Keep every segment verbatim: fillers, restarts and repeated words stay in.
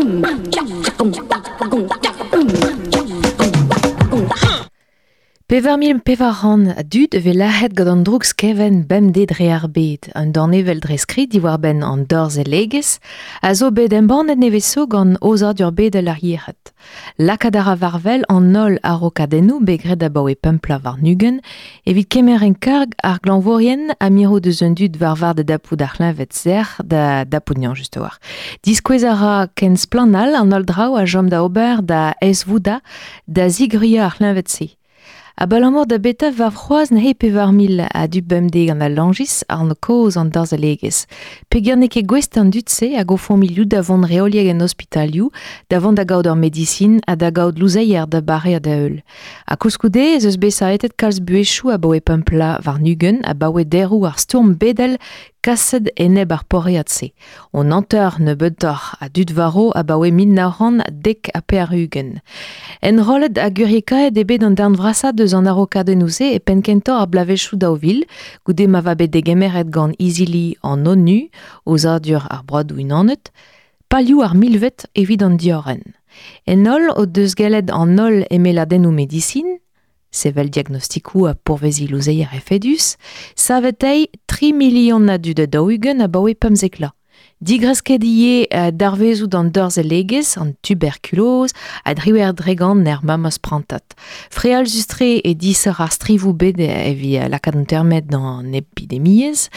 Pevar mil pevar an a dud ve lahet gant an droug skeven bem de dre ar bet, un dornevel dre skrid diwar ben an dorz e leges, a zo bet en bandet neveso gant ozad ur bet al ar yechet. Lakadar a varvel an nol a rokadennou begret a baoe pempla var nugen, evit kemer en karg ar glanvorien a miro deus un dud var var de dapoud ar c'hlinvet zer da dapoudnian just war. Diskwez a ra ken splanal an ol drao a jom da ober da esvouda da zigruia ar c'hlinvet se. A balamor da beta var froaz ne he pevar mil a du bemdeg an a langis ar no koz an darz a leges. Pe gerneke gwest an dutse a go fon miliou da vont reolieg en hospitalioù, da vont da gaout ar medicine a da gaout louzeier da bare a da eul. A kouskoude ez eus besaetet kalz buechou a baoe pempla var nugen a baoe derou ar stourm bedel kaset eneb ar poreat se. On anteur ne beudor a dud varo a baoe min naran dek a pe ar hugen. En rolet a guriekaet ebe d'an dern vrasa deus an arokadennou-se e penkentor ar blavechou daouvil, goude ma va bet degemeret gant izili an onu, ozadur ar broadou inanet, palioù ar milvet evit an dioren. En ol o deus galed an ol emeladennou medicine, sevel diagnostikou a pourvezi louzeier e fedus, savetei tri milion na dud a daougen a baoe pemzekla. Digreskedie uh, darvezou d'an dorz e leges, an tuberculose, a driwer dregan ner mamos prantat. Freal justre e disar ar strivou bet evi uh, lakad an termet d'an epidemiez,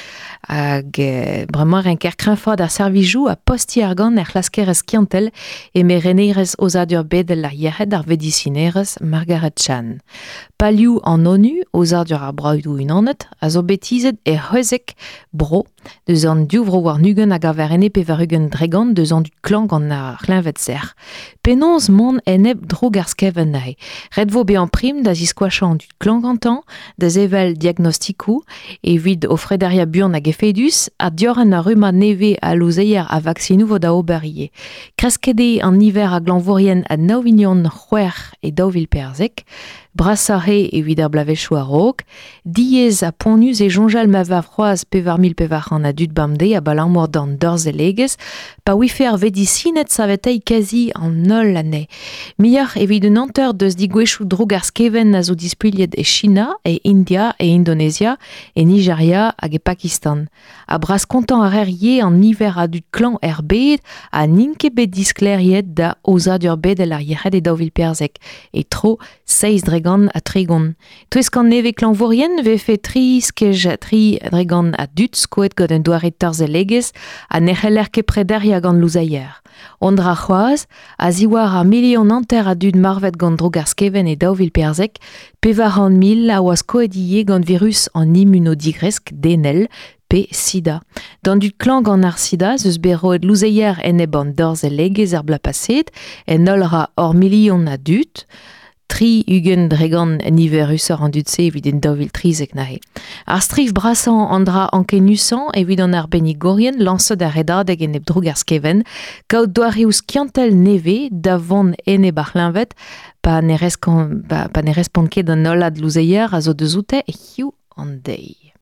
hag uh, bremañ en ker kreñfad ar servijou a posti ar gant er laskerez kiantel e me reneirez ozadur bet la yerred ar vedicinerez Margaret Chan. Palioù an onu ozadur ar braudou unanet, a zo betizet e c'hezek bro deus an diouvro war nugen hag aver ene pevarugen dregan deus an dud klang an ar c'hlinvet zer. Penonz mon eneb drog ar skeven nae. Red vo be an prim da ziskouachan dud klang an tan, da zevel diagnostikou, evit o fredaria buan hag efedus, a dioren a ruma neve a louzeier a vaccinou vo da oberie. Kreskede an niver a glanvorien a naouvignon c'hwer e daouvil perzek, brassare evit ar blavechou a rog, diez a ponnus e jonjal ma va froaz pevar mil pevar an a dud bamde a balamor d'an dorz e leges, pa wife ar vedicinet savetei kazi an nol ane. Miar evit un anteur deus digwechou drog ar skeven a zo dispuliet e China, e India, e Indonesia, e Nigeria hag e Pakistan. A bras kontant ar erye an niver a dud klan er bet, a ninke bet diskleriet da ozadur bet el ar yerred e daouvil perzek, e tro seiz dregan a trigon. Touez kan neve klanvorien ve fe tri skej tri dregan a dud skoet gant en doare tarz e leges a necheller ke prederia gant louzeier. Ondra c'hoaz, a ziwar a milion anter a dud marvet gant drog ar skeven e daouvil perzek, pevar an mil a oaz koediye gant virus an immunodigresk denel, pe sida. Dan dud klang gant ar sida, zeus beroet louzeier eneb an dorz e leges ar bla paset, en olra or milion a dud, tri ugen dregan niver usor an dud se evit en daouvil trizek nahe. Ar striv brasan an dra anke nusan evit an ar benigorien lansed ar redadeg eneb drog ar skeven, gaout doareouz kiantel neve da vont eneb ar c'hlinvet pa ne respon ket an olad louzeier a zo deus oute e hiou an dei.